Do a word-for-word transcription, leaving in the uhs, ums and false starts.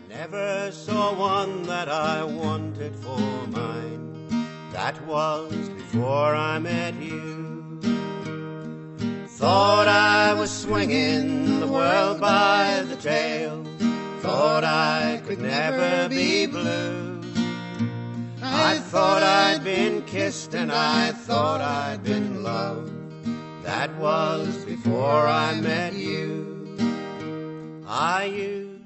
Never saw one that I wanted for mine. That was before I met you. Thought I was swinging the world by the tail. Thought I could never be blue. I thought I'd been kissed and I thought I'd been loved. That was before I met you. I used